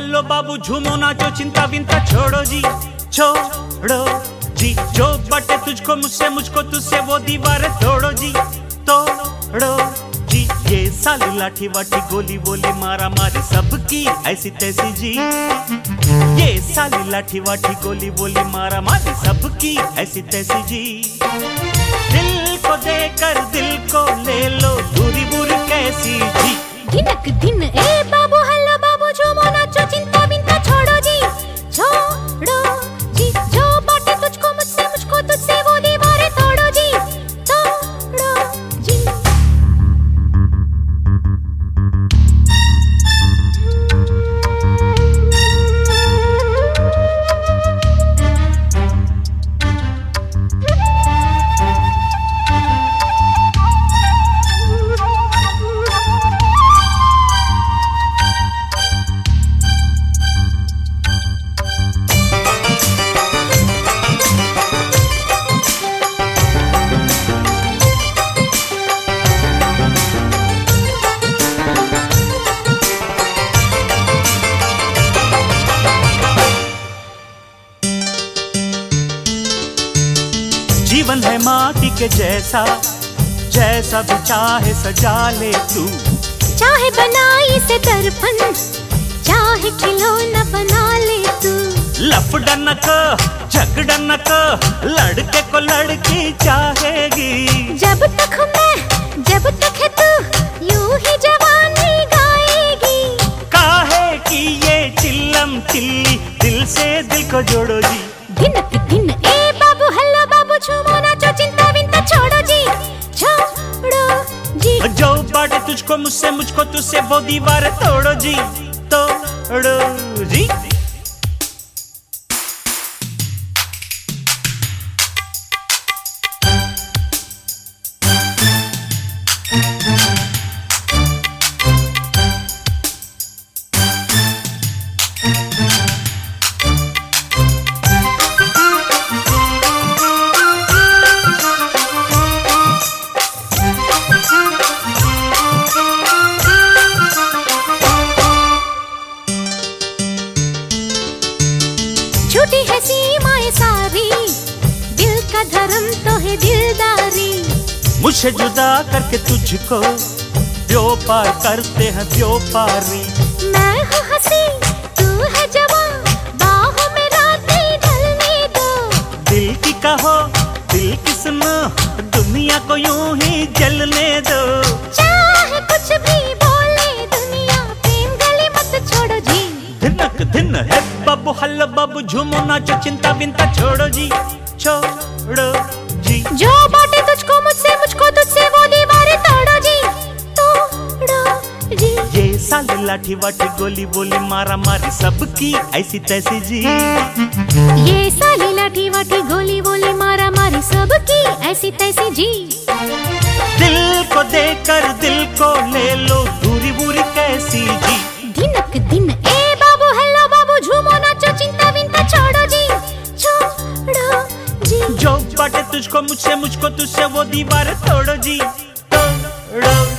Hello बाबू झूमो नाचो चिंता विंता छोड़ो जी, छोड़ो जी। जो बटे तुझको मुझसे मुझको तुझसे वो दीवारें तोड़ो जी, तोड़ो जी। ये साली लाठी वाठी गोली बोली मारा मारी सबकी ऐसी तैसी जी। ये साली लाठी वाठी गोली बोली मारा मारी सबकी ऐसी तैसी जी। दिल को देकर दिल को ले लो दूरी बुरी कैसी जी। दिनक दिन ए बाबू हल्लो बाबू झूमो नाचो चिंता विंता छोड़ो जी, छोड़ो जी। जो बाटे तुझको मुझसे मुझको तुझसे वो दीवारें तोड़ो जी, तोड़ो जी। जीवन है माटी के जैसा, जैसा भी चाहे सजा ले तू। चाहे बनाई से दर्पण, चाहे खिलौना बना ले तू। लफड़ा न कर, झगड़ा न कर, लड़के को लड़की चाहेगी। जब तक मैं, जब तक है तू, यूं ही जवानी गाएगी। काहे कि ये चिल्लम चिल्ली दिल से दिल को जोड़ो जी। दिनक दिन ए बाबू हल्लो बाबू झूमो नाचो चिंता विंता छोड़ो जी, छोड़ो जी। जो बाटे तुझको मुझसे मुझको तुझसे वो दीवार तोड़ो जी, तोड़ो जी। छूटी है सीमाएं सारी, दिल का धर्म तो है दिलदारी। मुझसे जुदा करके तुझको व्यापार करते हैं व्यापारी। मैं हूँ हंसी तू है जवान, बाहों में रातें ढलने दो। दिल की कहो दिल की सुनो, दुनिया को यूं ही जलने दो। चाहे कुछ भी बोले दुनिया, प्रेम गली मत छोड़ो जी। दिनक दिन है बाबू हल्लो बाबू झूमो नाचो चिंता विंता छोड़ो जी, छोड़ो जी। जो बाटे तुझको मुझसे मुझको तुझसे वो दीवारें तोड़ो जी, तोड़ो जी। ये साली लाठी वाठी गोली बोली मारा मारी सबकी ऐसी तैसी जी। ये साली लाठी वाठी गोली बोली मारा मारी सबकी ऐसी तैसी जी। दिल को देकर दिल को ले लो दूरी बुरी कैसी जी। दिनक दिन ए बाबू हल्लो बाबू झूमो नाचो चिंता विंता छोड़ो जी, छोड़ो जी। जो बाटे तुझको मुझसे मुझको तुझसे वो दीवार तोड़ो जी, तोड़ो।